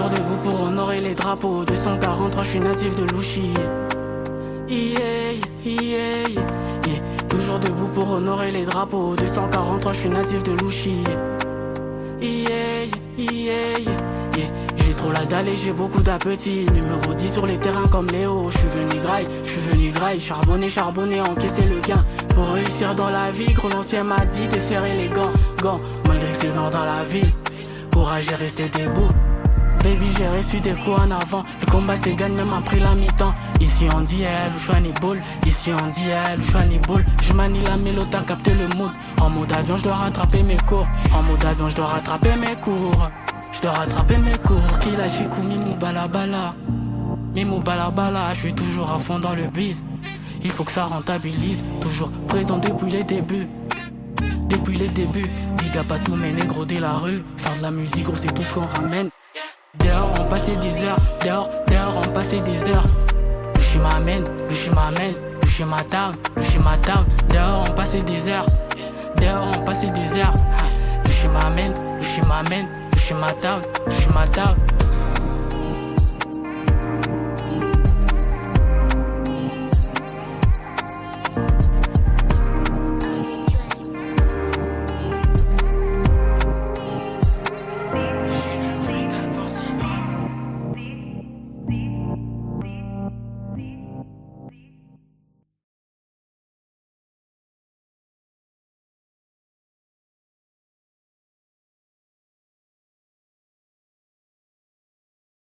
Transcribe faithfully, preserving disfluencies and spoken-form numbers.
Toujours debout pour honorer les drapeaux. deux cent quarante-trois, je suis natif de Louchi. Yeah, yeah, yeah. Toujours debout pour honorer les drapeaux. deux cent quarante-trois, je suis natif de Louchi. Yeah, yeah, yeah. J'ai trop la dalle et j'ai beaucoup d'appétit. Numéro dix sur les terrains comme Léo. Je suis venu graille, je suis venu graille. Charbonner, charbonner, encaisser le gain. Pour réussir dans la vie, gros l'ancien m'a dit de serrer les gants, gants. Malgré que c'est nord dans la ville, courage et rester debout. Baby, j'ai reçu des coups en avant. Le combat c'est gagne même après la mi-temps. Ici on dit elle, ou Chouani Boule. Ici on dit elle, ou Chouani Boule. Je manie la mélodie, t'as capté le mood. En mode avion, je dois rattraper mes cours. En mode avion, je dois rattraper mes cours. Je dois rattraper mes cours. Kila Chikou, Mimou Balabala. Mimou Balabala, je suis toujours à fond dans le biz. Il faut que ça rentabilise. Toujours présent depuis les débuts. Depuis les débuts. Big up à tous mes négros de la rue. Faire de la musique, gros, c'est tout ce qu'on ramène. Dehors on passait des heures, dehors, dehors on passait des heures. Le chi m'amène, le chi m'amène, le chi m'attame, le chi m'attame. Dehors on passait des heures, dehors on passait des heures. Le chi m'amène, le chi m'amène, le chi m'attame, le chi m'attame.